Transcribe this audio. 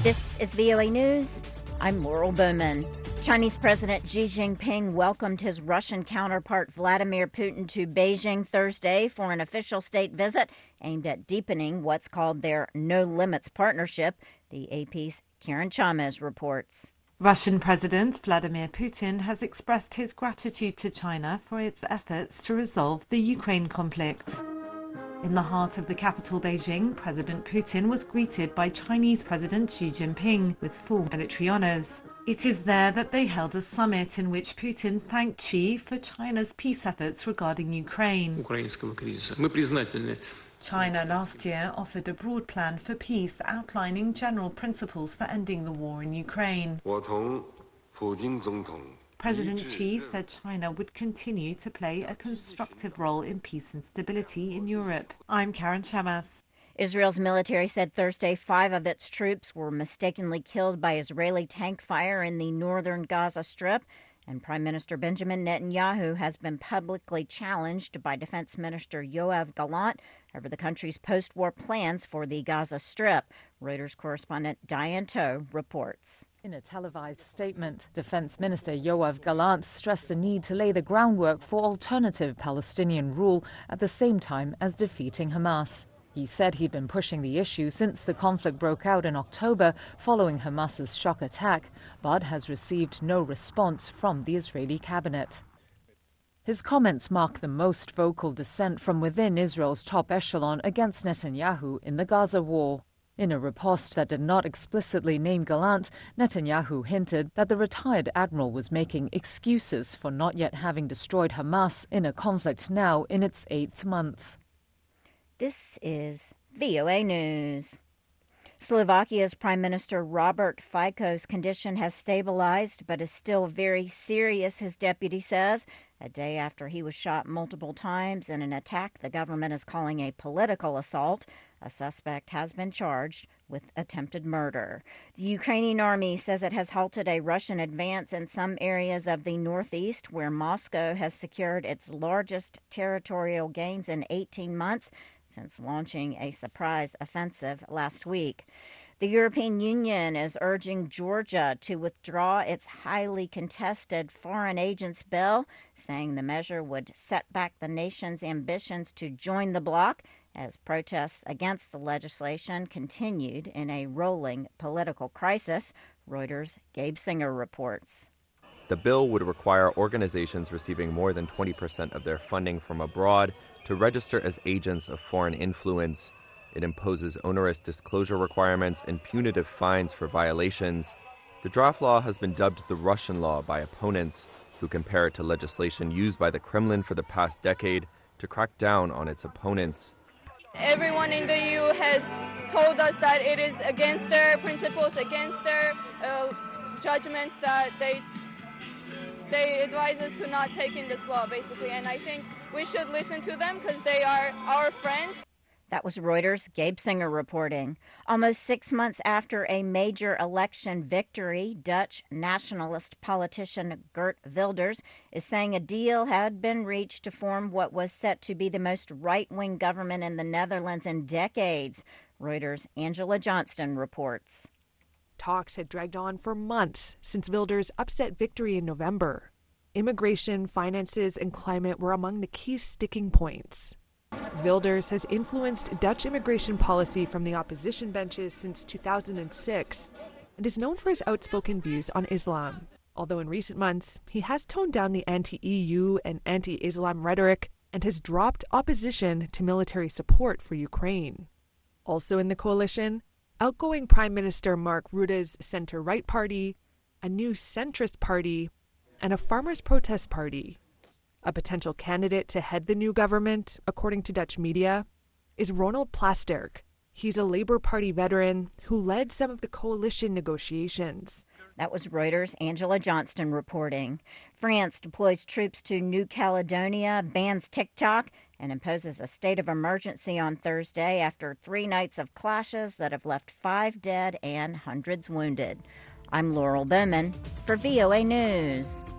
This is VOA News. I'm Laurel Bowman. Chinese President Xi Jinping welcomed his Russian counterpart Vladimir Putin to Beijing Thursday for an official state visit aimed at deepening what's called their No Limits partnership, the AP's Karen Chalmers reports. Russian President Vladimir Putin has expressed his gratitude to China for its efforts to resolve the Ukraine conflict. In the heart of the capital, Beijing, President Putin was greeted by Chinese President Xi Jinping with full military honors. It is there that they held a summit in which Putin thanked Xi for China's peace efforts regarding Ukraine. China last year offered a broad plan for peace outlining general principles for ending the war in Ukraine. President Xi said China would continue to play a constructive role in peace and stability in Europe. I'm Karen Chalmers. Israel's military said Thursday 5 of its troops were mistakenly killed by Israeli tank fire in the northern Gaza Strip. And Prime Minister Benjamin Netanyahu has been publicly challenged by Defense Minister Yoav Gallant over the country's post-war plans for the Gaza Strip. Reuters correspondent Diane Toe reports. In a televised statement, Defense Minister Yoav Gallant stressed the need to lay the groundwork for alternative Palestinian rule at the same time as defeating Hamas. He said he'd been pushing the issue since the conflict broke out in October following Hamas's shock attack, but has received no response from the Israeli cabinet. His comments mark the most vocal dissent from within Israel's top echelon against Netanyahu in the Gaza war. In a riposte that did not explicitly name Gallant, Netanyahu hinted that the retired admiral was making excuses for not yet having destroyed Hamas in a conflict now in its 8th month. This is VOA News. Slovakia's Prime Minister Robert Fico's condition has stabilized but is still very serious, his deputy says, a day after he was shot multiple times in an attack the government is calling a political assault. A suspect has been charged with attempted murder. The Ukrainian army says it has halted a Russian advance in some areas of the northeast, where Moscow has secured its largest territorial gains in 18 months since launching a surprise offensive last week. The European Union is urging Georgia to withdraw its highly contested foreign agents bill, saying the measure would set back the nation's ambitions to join the bloc as protests against the legislation continued in a rolling political crisis. Reuters' Gabe Singer reports. The bill would require organizations receiving more than 20% of their funding from abroad to register as agents of foreign influence. It imposes onerous disclosure requirements and punitive fines for violations. The draft law has been dubbed the Russian law by opponents, who compare it to legislation used by the Kremlin for the past decade to crack down on its opponents. Everyone in the EU has told us that it is against their principles, against their judgments, that they advise us to not take in this law, basically. And I think we should listen to them because they are our friends. That was Reuters' Gabe Singer reporting. Almost 6 months after a major election victory, Dutch nationalist politician Geert Wilders is saying a deal had been reached to form what was set to be the most right-wing government in the Netherlands in decades. Reuters' Angela Johnston reports. Talks had dragged on for months since Wilders' upset victory in November. Immigration, finances, and climate were among the key sticking points. Wilders has influenced Dutch immigration policy from the opposition benches since 2006 and is known for his outspoken views on Islam. Although in recent months, he has toned down the anti-EU and anti-Islam rhetoric and has dropped opposition to military support for Ukraine. Also in the coalition, outgoing Prime Minister Mark Rutte's centre-right party, a new centrist party, and a farmers' protest party. A potential candidate to head the new government, according to Dutch media, is Ronald Plasterk. He's a Labour Party veteran who led some of the coalition negotiations. That was Reuters' Angela Johnston reporting. France deploys troops to New Caledonia, bans TikTok, and imposes a state of emergency on Thursday after 3 nights of clashes that have left 5 dead and hundreds wounded. I'm Laurel Bowman for VOA News.